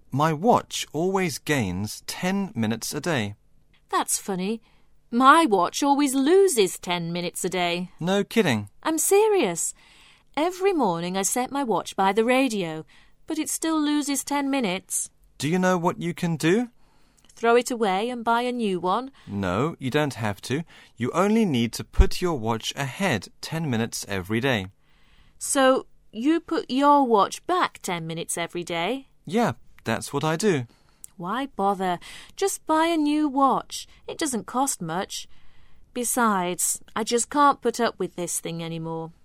My watch always gains 10 minutes a day. That's funny. My watch always loses 10 minutes a day. No kidding. I'm serious. Every morning I set my watch by the radio, but it still loses 10 minutes. Do you know what you can do? Throw it away and buy a new one? No, you don't have to. You only need to put your watch ahead 10 minutes every day. So you put your watch back 10 minutes every day? Yeah, that's what I do. Why bother? Just buy a new watch. It doesn't cost much. Besides, I just can't put up with this thing anymore.